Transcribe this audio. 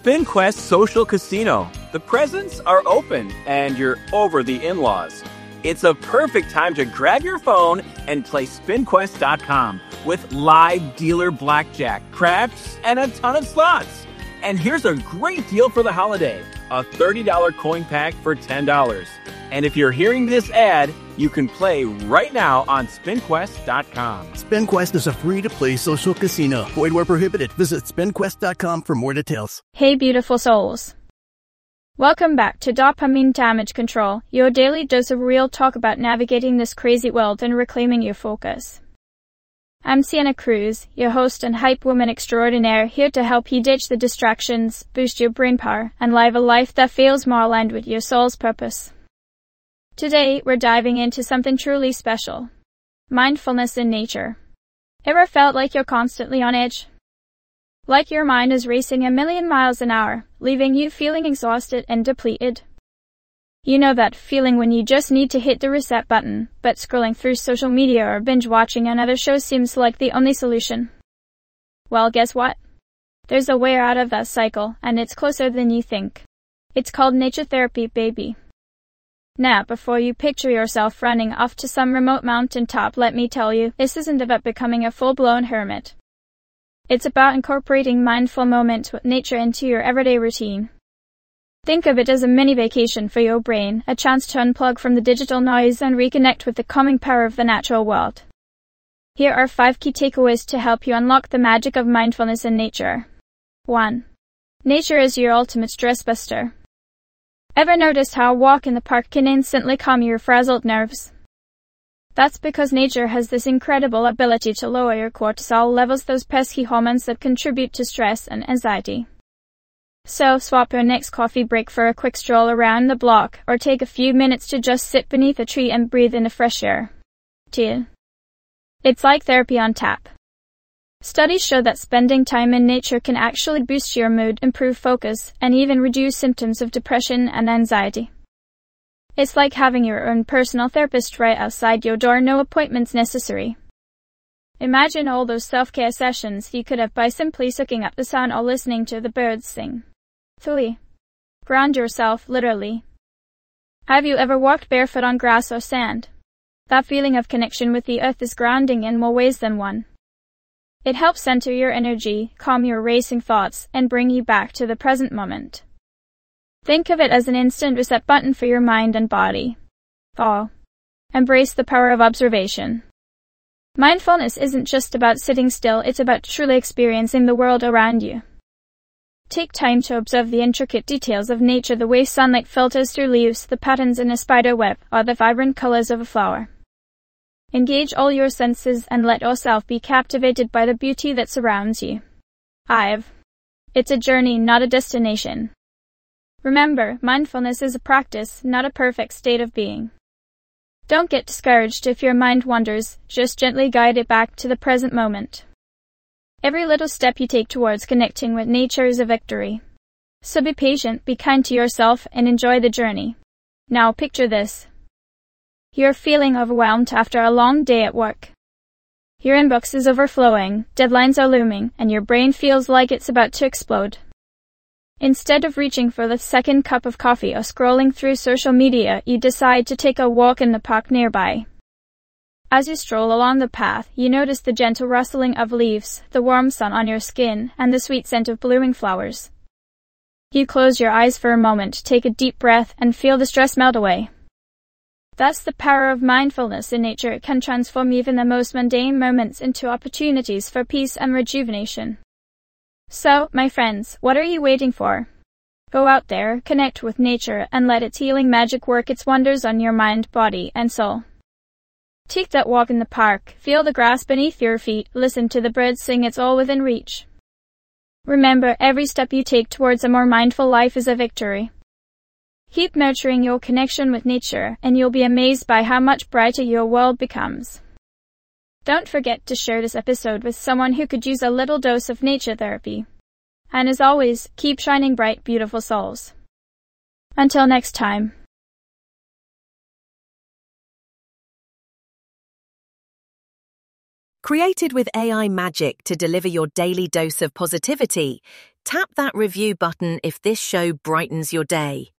SpinQuest Social Casino. The presents are open and you're over the in-laws. It's a perfect time to grab your phone and play SpinQuest.com with live dealer blackjack, craps, and a ton of slots. And here's a great deal for the holiday. A $30 coin pack for $10. And if you're hearing this ad, you can play right now on SpinQuest.com. SpinQuest is a free-to-play social casino. Void where prohibited. Visit SpinQuest.com for more details. Hey beautiful souls. Welcome back to Dopamine Damage Control, your daily dose of real talk about navigating this crazy world and reclaiming your focus. I'm Sienna Cruz, your host and hype woman extraordinaire, here to help you ditch the distractions, boost your brain power, and live a life that feels more aligned with your soul's purpose. Today, we're diving into something truly special. Mindfulness in nature. Ever felt like you're constantly on edge? Like your mind is racing a million miles an hour, leaving you feeling exhausted and depleted? You know that feeling when you just need to hit the reset button, but scrolling through social media or binge watching another show seems like the only solution? Well, guess what? There's a way out of that cycle, and it's closer than you think. It's called nature therapy, baby. Now, before you picture yourself running off to some remote mountaintop, let me tell you, this isn't about becoming a full-blown hermit. It's about incorporating mindful moments with nature into your everyday routine. Think of it as a mini vacation for your brain, a chance to unplug from the digital noise and reconnect with the calming power of the natural world. Here are 5 key takeaways to help you unlock the magic of mindfulness in nature. 1. Nature is your ultimate stress buster. Ever noticed how a walk in the park can instantly calm your frazzled nerves? That's because nature has this incredible ability to lower your cortisol levels, those pesky hormones that contribute to stress and anxiety. So, swap your next coffee break for a quick stroll around the block, or take a few minutes to just sit beneath a tree and breathe in the fresh air. 2. It's like therapy on tap. Studies show that spending time in nature can actually boost your mood, improve focus, and even reduce symptoms of depression and anxiety. It's like having your own personal therapist right outside your door, no appointments necessary. Imagine all those self-care sessions you could have by simply soaking up the sun or listening to the birds sing. 3. Ground yourself, literally. Have you ever walked barefoot on grass or sand? That feeling of connection with the earth is grounding in more ways than one. It helps center your energy, calm your racing thoughts, and bring you back to the present moment. Think of it as an instant reset button for your mind and body. 4. Embrace the power of observation. Mindfulness isn't just about sitting still, it's about truly experiencing the world around you. Take time to observe the intricate details of nature, the way sunlight filters through leaves, the patterns in a spider web, or the vibrant colors of a flower. Engage all your senses and let yourself be captivated by the beauty that surrounds you. 5. It's a journey, not a destination. Remember, mindfulness is a practice, not a perfect state of being. Don't get discouraged if your mind wanders, just gently guide it back to the present moment. Every little step you take towards connecting with nature is a victory. So be patient, be kind to yourself, and enjoy the journey. Now picture this. You're feeling overwhelmed after a long day at work. Your inbox is overflowing, deadlines are looming, and your brain feels like it's about to explode. Instead of reaching for the second cup of coffee or scrolling through social media, you decide to take a walk in the park nearby. As you stroll along the path, you notice the gentle rustling of leaves, the warm sun on your skin, and the sweet scent of blooming flowers. You close your eyes for a moment, take a deep breath, and feel the stress melt away. That's the power of mindfulness in nature. It can transform even the most mundane moments into opportunities for peace and rejuvenation. So, my friends, what are you waiting for? Go out there, connect with nature, and let its healing magic work its wonders on your mind, body, and soul. Take that walk in the park, feel the grass beneath your feet, listen to the birds sing, it's all within reach. Remember, every step you take towards a more mindful life is a victory. Keep nurturing your connection with nature, and you'll be amazed by how much brighter your world becomes. Don't forget to share this episode with someone who could use a little dose of nature therapy. And as always, keep shining bright, beautiful souls. Until next time. Created with AI magic to deliver your daily dose of positivity, Tap that review button if this show brightens your day.